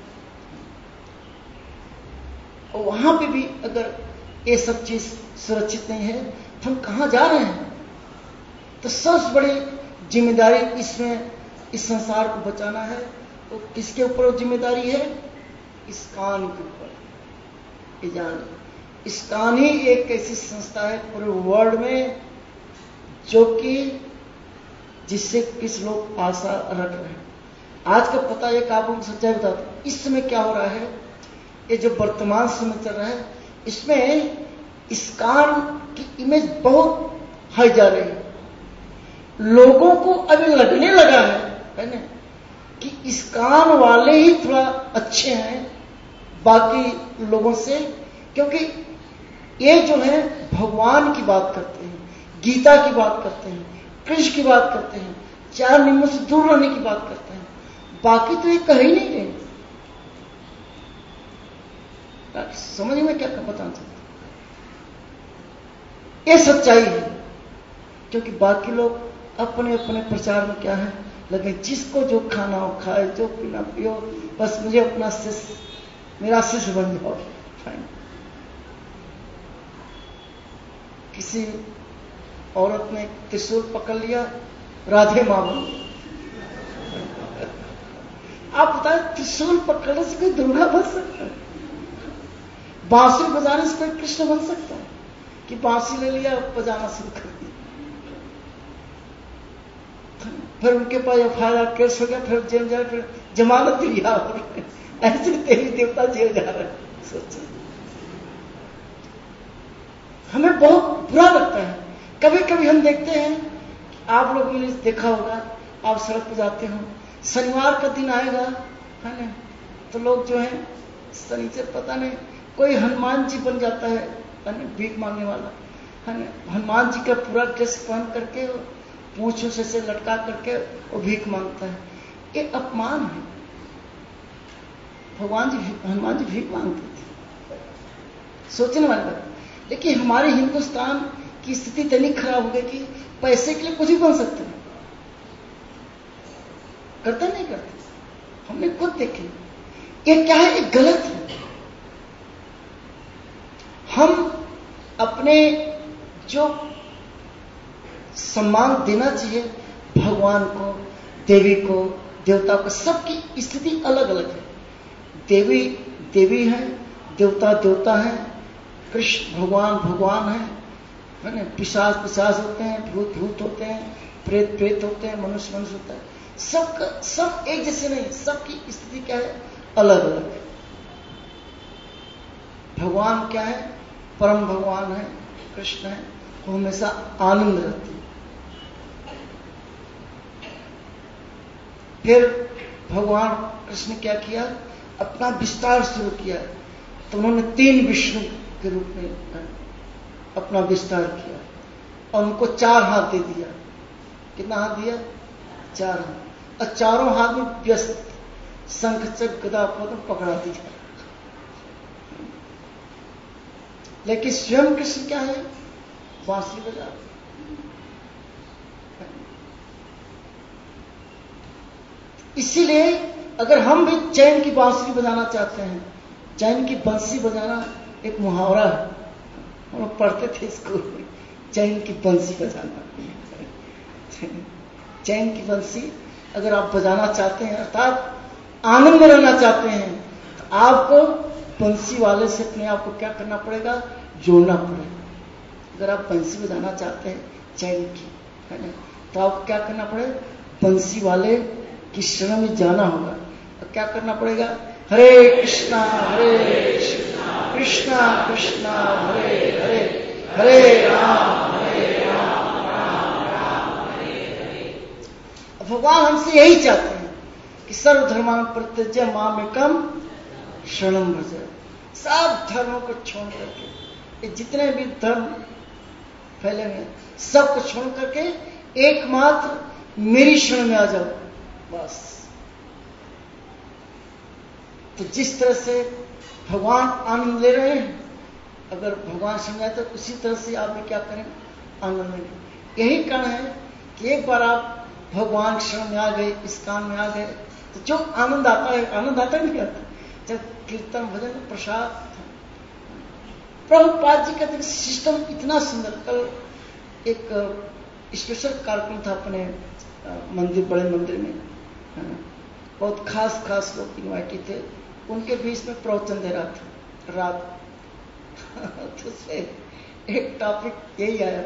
और वहां पे भी अगर ये सब चीज सुरक्षित नहीं है तो हम कहां जा रहे हैं। तो सबसे बड़ी जिम्मेदारी इसमें इस संसार को बचाना है। तो किसके ऊपर जिम्मेदारी है, इस्कॉन के ऊपर। ये जान, इस्कॉन ही एक ऐसी संस्था है पूरे वर्ल्ड में जो कि जिससे किस लोग आशा रख रहे हैं। आज का पता एक आप लोग सच्चाई बताते हैं, इस समय क्या हो रहा है, ये जो वर्तमान समय चल रहा है इसमें इस्कॉन की इमेज बहुत हाई जा रही है। लोगों को अभी लगने लगा है ना, कि इस्कॉन वाले ही थोड़ा अच्छे हैं बाकी लोगों से, क्योंकि ये जो है भगवान की बात करते हैं, गीता की बात करते हैं, कृष्ण की बात करते हैं, 4 नियमों से दूर रहने की बात करते हैं। बाकी तो ये कह ही नहीं रहे। समझ में क्या बताना चाहते, ये सच्चाई है। क्योंकि बाकी लोग अपने अपने प्रचार में क्या है लगे, जिसको जो खाना हो खाए, जो पीना पियो, बस मुझे अपना शिष्य, मेरा शिष्य बन जाओ। किसी औरत ने त्रिशूल पकड़ लिया, राधे मां बन गई। आप बताएं, त्रिशूल पकड़ने से कोई दुर्गा बन सकता है? बांसुरी बजाने से कोई कृष्ण बन सकता है? कि बांसुरी ले लिया, बजाना शुरू कर दिया, फिर उनके पास FIR केस हो गया, फिर जेल जा, फिर जमानत दिया, ऐसे देवी देवता जेल जा रहे हैं। सोचिए, हमें बहुत बुरा लगता है। कभी कभी हम देखते हैं, आप लोगों ने देखा होगा, आप सड़क पर जाते हो, शनिवार का दिन आएगा है ना, तो लोग जो है शनिचर पता नहीं कोई हनुमान जी बन जाता है ना, भीख मांगने वाला है ना। हनुमान जी का पूरा ड्रेस पहन करके, पूंछों से लटका करके वो भीख मांगता है। ये अपमान है। भगवान जी, हनुमान जी भीख मांगते थे, सोचने वाली बात। देखिए, हमारे हिंदुस्तान की स्थिति इतनी खराब हो गई कि पैसे के लिए कुछ भी बन सकते हैं। करते नहीं करते, हमने खुद देखे। ये क्या है, ये गलत है। हम अपने जो सम्मान देना चाहिए भगवान को, देवी को, देवता को, सबकी स्थिति अलग अलग है। देवी देवी है, देवता देवता है, कृष्ण भगवान भगवान है ना। पिशाच पिशाच होते हैं, भूत भूत होते हैं, प्रेत प्रेत होते हैं, मनुष्य मनुष्य होता है। सब एक जैसे नहीं, सबकी स्थिति क्या है, अलग अलग है। भगवान क्या है, परम भगवान है, कृष्ण है, वो हमेशा आनंद रहती है। फिर भगवान कृष्ण क्या किया, अपना विस्तार शुरू किया। तो उन्होंने 3 विष्णु के रूप में अपना विस्तार किया, और उनको 4 हाथ दे दिया। कितना हाथ दिया, 4 हाथ, और चारों हाथ में व्यस्त शंख चक्र गदा पद्म पकड़ा दिया। लेकिन स्वयं कृष्ण क्या है, बांसुरी बजा। इसीलिए अगर हम भी चैन की बांसुरी बजाना चाहते हैं, चैन की बंसी बजाना एक मुहावरा है, हम लोग पढ़ते थे स्कूल में, चैन की बंसी बजाना। चैन की बंसी अगर आप बजाना चाहते हैं, अर्थात आनंद में रहना चाहते हैं, तो आपको बंसी वाले से अपने आप को क्या करना पड़ेगा, जोड़ना पड़ेगा। अगर आप बंसी बजाना चाहते हैं चैन की, है ना, तो आपको क्या करना पड़ेगा, बंसी वाले की शरण में जाना होगा। और क्या करना पड़ेगा, हरे कृष्णा कृष्णा कृष्णा हरे हरे, हरे राम राम राम हरे हरे। भगवान हमसे यही चाहते हैं कि सर्वधर्मान् परित्यज्य मामेकं शरणं व्रज। सब धर्मों को छोड़ करके, ये जितने भी धर्म फैले हुए सबको छोड़ करके एकमात्र मेरी शरण में आ जाओ बस। तो जिस तरह से भगवान आनंद ले रहे हैं, अगर भगवान समझाए तो उसी तरह से आप भी क्या करें, आनंद लेंगे। यही कारण है कि एक बार आप भगवान शरण में आ गए, इस काम में आ गए, तो जो आनंद आता है, आनंद आता ही नहीं आता। जब कीर्तन भजन प्रसाद, प्रभुपाद जी का सिस्टम इतना सुंदर। कल एक स्पेशल कार्यक्रम था अपने मंदिर, बड़े मंदिर में, बहुत खास खास लोग इन्वाइटेड थे, उनके बीच में प्रवचन दे रहा था रात तो उसमें एक टॉपिक यही आया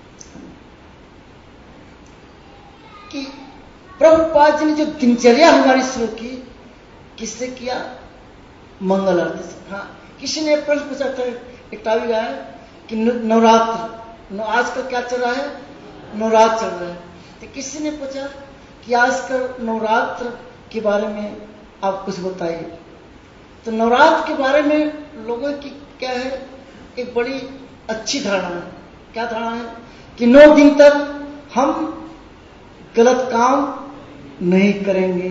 कि प्रभुपाद जी ने जो दिनचर्या हमारी शुरू की, किससे किया, मंगल आरती से। हाँ, किसी ने प्रश्न पूछा था, एक टॉपिक आया कि नवरात्र, आजकल क्या चल रहा है, नवरात्र चल रहा है। तो किसी ने पूछा कि आजकल नवरात्र के बारे में आप कुछ बताइए। तो नवरात्र के बारे में लोगों की क्या है, एक बड़ी अच्छी धारणा है। क्या धारणा है कि 9 दिन तक हम गलत काम नहीं करेंगे,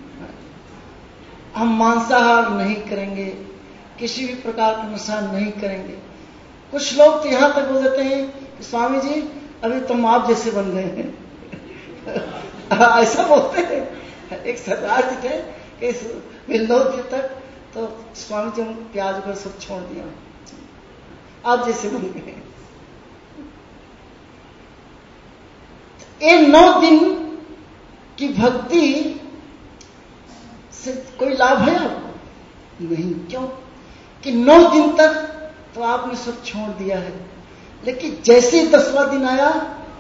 हम मांसाहार नहीं करेंगे, किसी भी प्रकार का नशा नहीं करेंगे। कुछ लोग तो यहां तक बोल देते हैं कि स्वामी जी अभी तो हम आप जैसे बन गए हैं ऐसा बोलते हैं। एक सरदार जी थे कि 9 दिन तक तो स्वामी जी हम प्याज वगैरह सब छोड़ दिया, आप जैसे बन गए। ये 9 दिन की भक्ति से कोई लाभ है आपको? नहीं। क्यों? कि 9 दिन तक तो आपने सब छोड़ दिया है, लेकिन जैसे ही 10वां दिन आया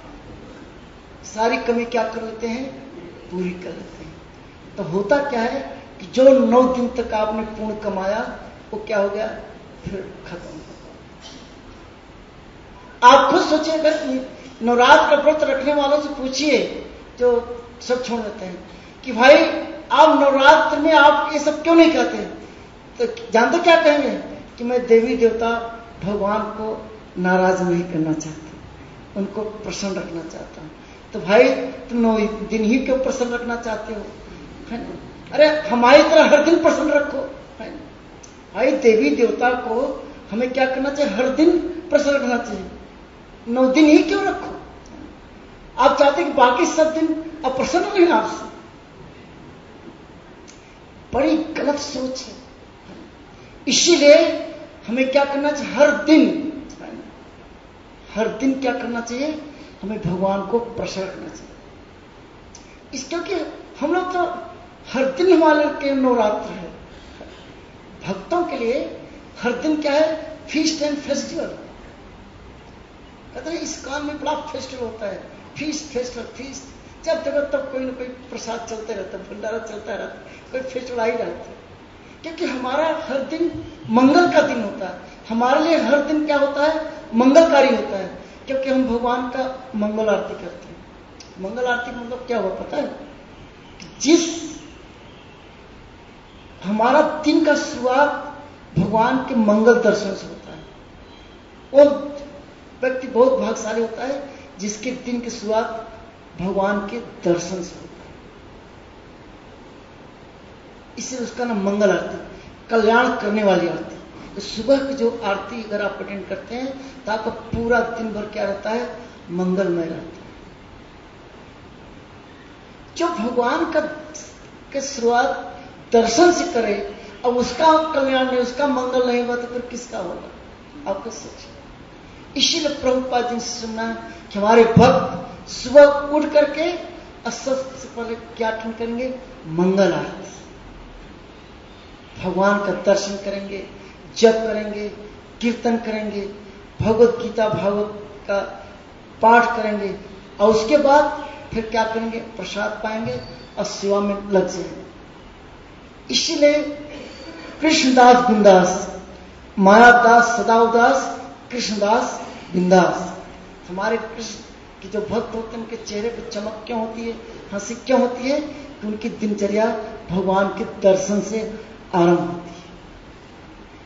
सारी कमी क्या कर लेते हैं, पूरी कर लेते हैं। तो होता क्या है कि जो 9 दिन तक आपने पुण्य कमाया वो क्या हो गया, फिर खत्म हो गया। आप खुद सोचिएगा कि नवरात्र का व्रत रखने वालों से पूछिए जो सब छोड़ देते हैं कि भाई आप नवरात्र में आप ये सब क्यों नहीं खाते, तो जानते क्या कहेंगे कि मैं देवी देवता भगवान को नाराज नहीं करना चाहता, उनको प्रसन्न रखना चाहता हूं। तो भाई तुम 9 दिन ही क्यों प्रसन्न रखना चाहते हो, है ना? अरे हमारी तरह हर दिन प्रसन्न रखो, है ना? भाई देवी देवता को हमें क्या करना चाहिए, हर दिन प्रसन्न रखना चाहिए, 9 दिन ही क्यों रखो। आप चाहते कि बाकी सब दिन अप्रसन्न रहे आपसे, बड़ी गलत सोच है। इसीलिए हमें क्या करना चाहिए, हर दिन क्या करना चाहिए, हमें भगवान को प्रसन्न रखना चाहिए। इस क्योंकि हम लोग तो हर दिन हमारे के नवरात्र है, भक्तों के लिए हर दिन क्या है, फीस्ट एंड फेस्टिवल। कहते हैं इस काम में बड़ा फेस्टिवल होता है, फीस्ट फेस्टिवल, फीस्ट। जब देखो तब कोई ना कोई प्रसाद चलते रहता है, भंडारा चलता रहता है, कोई फेस्टिवल आ ही रहता है। क्योंकि हमारा हर दिन मंगल का दिन होता है, हमारे लिए हर दिन क्या होता है, मंगलकारी होता है, क्योंकि हम भगवान का मंगल आरती करते हैं। मंगल आरती का मतलब क्या हुआ पता है, जिस हमारा दिन का शुरुआत भगवान के मंगल दर्शन से होता है, वो व्यक्ति बहुत भाग्यशाली होता है जिसके दिन की शुरुआत भगवान के दर्शन से होता है। इसलिए उसका नाम मंगल आरती, कल्याण करने वाली आरती। तो सुबह की जो आरती अगर आप अटेंड करते हैं तो आपका पूरा दिन भर क्या रहता है, मंगलमय रहता है। जो भगवान का शुरुआत दर्शन से करे, अब उसका कल्याण नहीं, उसका मंगल नहीं हुआ तो फिर किसका होगा, आपको सोचिए। इसीलिए प्रभुपाद जी से सुनना कि हमारे भक्त सुबह उठ करके सबसे पहले क्या करेंगे, मंगल आरती, भगवान का दर्शन करेंगे, जप करेंगे, कीर्तन करेंगे, भगवत गीता भागवत का पाठ करेंगे, और उसके बाद फिर क्या करेंगे, प्रसाद पाएंगे और सेवा में लग जाएंगे। इसलिए कृष्णदास बिंदास, मायादास सदा उदास, कृष्णदास बिंदास। हमारे कृष्ण के जो भक्त होते हैं उनके चेहरे पर चमक क्यों होती है, हंसी क्यों होती है, कि उनकी दिनचर्या भगवान के दर्शन से आरंभ होती है।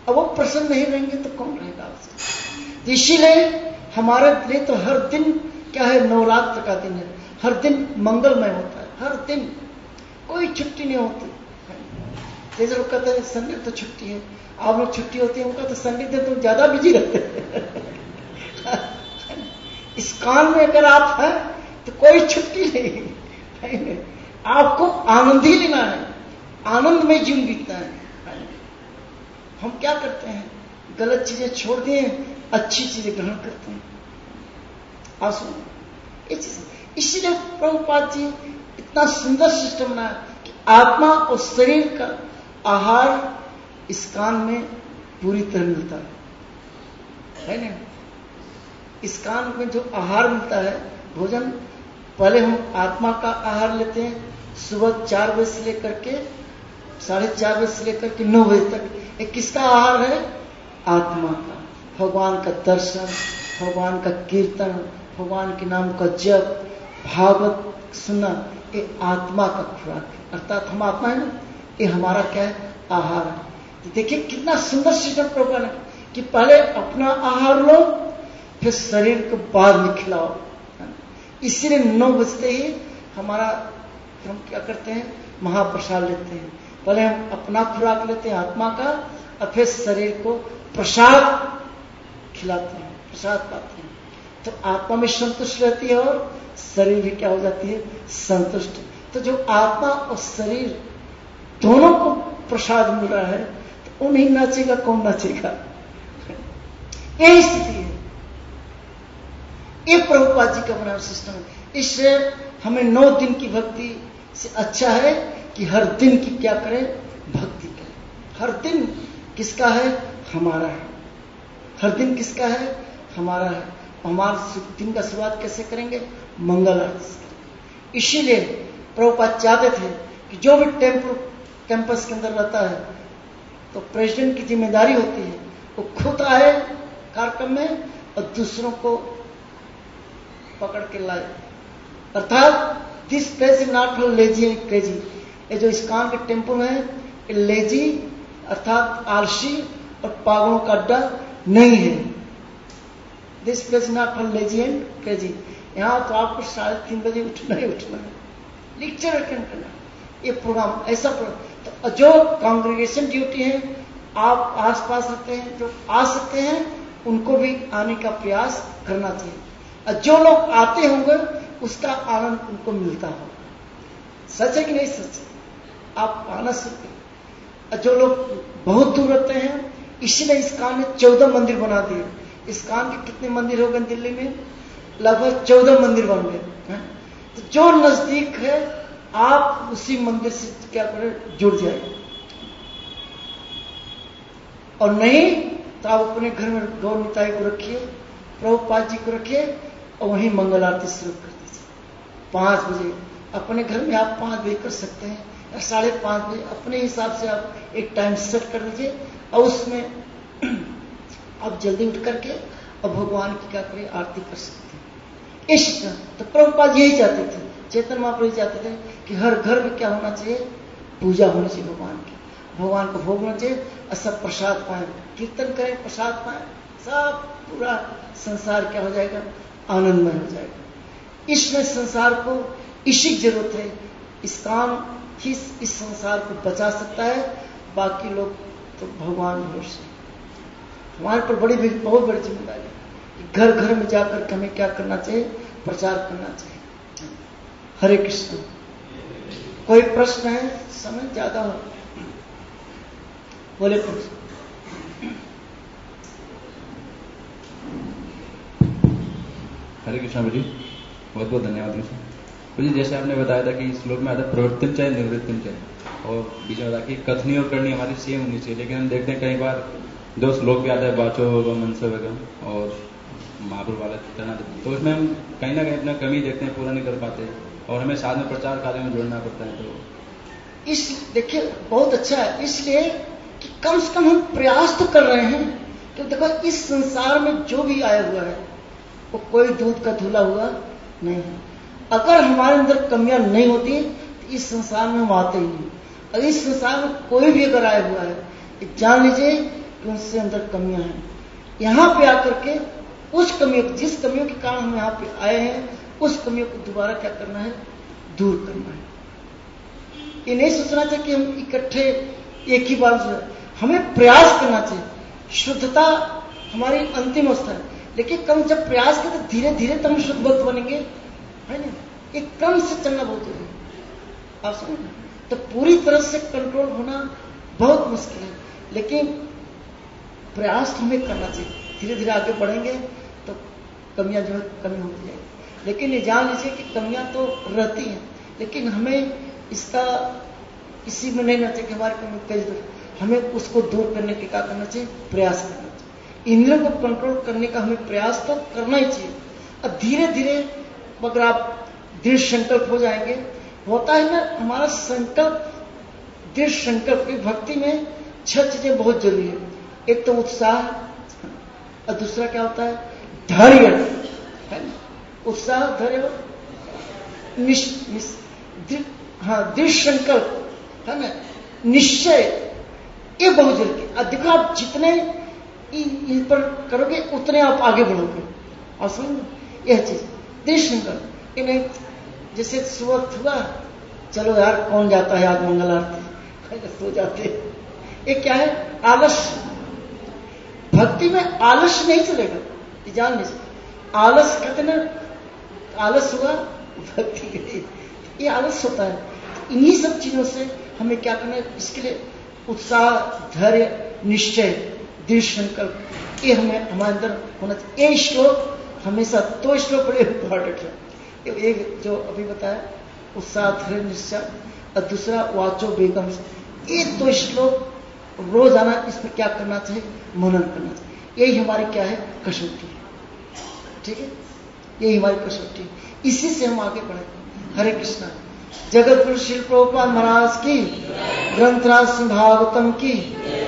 अब वो प्रसन्न नहीं रहेंगे तो कौन रहेगा आपसे? इसीलिए हमारे लिए तो हर दिन क्या है, नवरात्र का दिन है, हर दिन मंगलमय होता है, हर दिन कोई छुट्टी नहीं होती। जैसे लोग कहते हैं संडे तो छुट्टी है, आप लोग छुट्टी होती है, उनका तो संडे दिन तो ज्यादा बिजी रहते हैं। इस काल में अगर आप हैं तो कोई छुट्टी नहीं, आपको आनंद ही लेना है, आनंद में जीवन बीतना है। हम क्या करते हैं, गलत चीजें छोड़ दिए, अच्छी चीजें ग्रहण करते हैं। आप सुनो, इसीलिए प्रभुपाद जी इतना सुंदर सिस्टम बनाया कि आत्मा और शरीर का आहार इस कान में पूरी तरह मिलता है ना। इस कान में जो आहार मिलता है, भोजन, पहले हम आत्मा का आहार लेते हैं सुबह 4 बजे से लेकर के 4:30 बजे से लेकर के 9 बजे तक। ये किसका आहार है? आत्मा का। भगवान का दर्शन, भगवान का कीर्तन, भगवान के नाम का जप, भागवत सुनना, ये आत्मा का खुराक है। अर्थात हम आत्मा है ना, ये हमारा क्या है? आहार है। तो देखिए कितना सुंदर सिस्टम प्रभुपाद ने कि पहले अपना आहार लो, फिर शरीर को बाद में खिलाओ। इसीलिए 9 बजते ही हमारा हम क्या करते हैं? महाप्रसाद लेते हैं। पहले हम अपना खुराक लेते हैं आत्मा का, और फिर शरीर को प्रसाद खिलाते हैं, प्रसाद पाते हैं। तो आत्मा में संतुष्ट रहती है और शरीर भी क्या हो जाती है? संतुष्ट। तो जो आत्मा और शरीर दोनों को प्रसाद मिल रहा है, तो वो नहीं नाचेगा, कौन नाचेगा? यही स्थिति है। ये प्रभुपाद जी का बनाया सिस्टम है। इससे हमें 9 दिन की भक्ति से अच्छा है कि हर दिन की क्या करें? भक्ति करें। हर दिन किसका है? हमारा है। हर दिन किसका है? हमारा है। हमारे दिन का शुरुआत कैसे करेंगे? मंगल आरती से। इसीलिए प्रभुपाद चाहते थे कि जो भी कैंपस के अंदर रहता है, तो प्रेसिडेंट की जिम्मेदारी होती है वो खुद आए कार्यक्रम में और दूसरों को पकड़ के लाए। अर्थात this place is not for lazy and crazy. ये जो इस्कॉन के टेम्पल है, ये लेजी अर्थात आलसी और पागलों का अड्डा नहीं है। This place is not for lazy and crazy. यहां तो आपको 3:30 बजे उठना ही उठना है, लेक्चर अटेंड करना, ये प्रोग्राम ऐसा प्रोग्राम। तो जो कांग्रेगेशन ड्यूटी है, आप आसपास रहते हैं, जो आ सकते हैं उनको भी आने का प्रयास करना चाहिए। और जो लोग आते होंगे उसका आनंद उनको मिलता होगा। सच है कि नहीं सच है? आप आना सीखें। जो लोग बहुत दूर रहते हैं, इसीलिए इस्कॉन ने 14 मंदिर बना दिए। इस्कॉन के कितने मंदिर हो गए दिल्ली में? लगभग 14 मंदिर बन गए। तो जो नजदीक है आप उसी मंदिर से क्या करें? जुड़ जाए, और नहीं तो आप अपने घर में गौर निताई को रखिए, प्रभुपाद जी को रखिए और वहीं मंगल आरती शुरू कर दीजिए 5 बजे। अपने घर में आप 5 बजे कर सकते हैं या 5:30 बजे, अपने हिसाब से आप एक टाइम सेट कर लीजिए और उसमें आप जल्दी उठ करके और भगवान की क्या करें? आरती कर सकते हैं। इस तो प्रभुपाद यही चाहते थे, चेतन महाप्रभु चाहते थे कि हर घर में क्या होना चाहिए? पूजा होनी चाहिए भगवान की, भगवान को भोग होना चाहिए और सब प्रसाद पाए, कीर्तन करें, प्रसाद पाए, सब पूरा संसार क्या हो जाएगा? आनंदमय हो जाएगा। इसमें संसार को इसी की जरूरत है। इस्कॉन ही इस संसार को बचा सकता है, बाकी लोग तो भगवान भरोसे। हमारे पर बहुत बड़ी जिम्मेदारी है कि घर घर में जाकर के हमें क्या करना चाहिए? प्रचार करना चाहिए। हरे कृष्ण। कोई प्रश्न है? समय ज्यादा हो, बोले प्रश्न। हरे कृष्ण जी, बहुत बहुत धन्यवाद जी। जैसे आपने बताया था कि श्लोक में आता है प्रवृत्ति चाहे निवृत्ति चाहे, और बीच में बताया कि कथनी और करनी हमारी सेम होनी चाहिए। लेकिन हम देखते हैं कई बार 2 श्लोक भी आता है, बाचो होगा मनसे वगैरह और महापुर वाला करना, तो उसमें हम कहीं ना कहीं अपना कमी देखते हैं, पूरा नहीं कर पाते और हमें साथ में प्रचार कार्य में जोड़ना पड़ता है। तो इस देखिए बहुत अच्छा है, इसलिए कि कम से कम हम प्रयास तो कर रहे हैं कि देखो इस संसार में जो भी आया हुआ है वो कोई दूध का धुला हुआ नहीं है। अगर हमारे अंदर कमियां नहीं होती तो इस संसार में हम आते ही नहीं। और इस संसार में कोई भी अगर आया हुआ है, जान लीजिए कि उनसे अंदर कमियां हैं। यहां पे आकर के उस कमियों, जिस कमियों के कारण हम यहाँ पे आए हैं, उस कमियों को दोबारा क्या करना है, दूर करना है। ये नहीं सोचना चाहिए कि हम इकट्ठे एक ही बार जो है, हमें प्रयास करना चाहिए। शुद्धता हमारी अंतिम अवस्था है, लेकिन कम जब प्रयास करें तो धीरे धीरे तो हम शुद्ध भक्त बनेंगे, है ना। एक क्रम से चलना बहुत जरूरी है, आप समझ। तो पूरी तरह से कंट्रोल होना बहुत मुश्किल है, लेकिन प्रयास हमें करना चाहिए। धीरे धीरे आगे बढ़ेंगे तो कमियां जो है कमी होती जाएगी। लेकिन ये जान लीजिए कि कमियां तो रहती हैं, लेकिन हमें इसका इसी में नहीं रहना चाहिए कि हमारे कमी कई दूर, हमें उसको दूर करने के क्या करना चाहिए, प्रयास करना चाहिए। इंद्रियों को कंट्रोल करने का हमें प्रयास तो करना ही चाहिए। और धीरे धीरे अगर आप दृढ़ संकल्प हो जाएंगे, होता है ना हमारा संकल्प, दृढ़ संकल्प की भक्ति में 6 चीजें बहुत जरूरी है। एक तो उत्साह, और दूसरा क्या होता है, धैर्य, है ना। उत्साह, धैर्य, दृढ़ संकल्प, है ना, निश्चय, ये बहुत जरूरी है। देखो आप जितने इन पर करोगे उतने आप आगे बढ़ोगे। और सुन यह चीज दृढ़ संकल्प, इन्हें जैसे सुबह हुआ, चलो यार कौन जाता है आज मंगल आरती, सो जाते। ये क्या है, आलस्य। भक्ति में आलस्य नहीं चलेगा, ये जान लीजिए। आलस कहते ना, आलस हुआ भक्ति गई, ये आलस होता है। इन्हीं सब चीजों से हमें क्या करना है, इसके लिए उत्साह, धैर्य, निश्चय, दृढ़ संकल्प, ये हमें हमारे अंदर होना चाहिए। ये श्लोक हमेशा, 2 श्लोक बड़े इंपॉर्टेंट है। एक जो अभी बताया उत्साह, धैर्य, निश्चय, और दूसरा वाचो बेगम, ये 2 श्लोक रोजाना इस पर क्या करना चाहिए, मनन करना चाहिए। यही हमारी क्या है, कसौटी है, ठीक है। यही हमारी कसौटी, इसी से हम आगे बढ़े। हरे कृष्णा। जगत गुरु श्रील प्रभुपाद महाराज की, ग्रंथराज भागवतम की।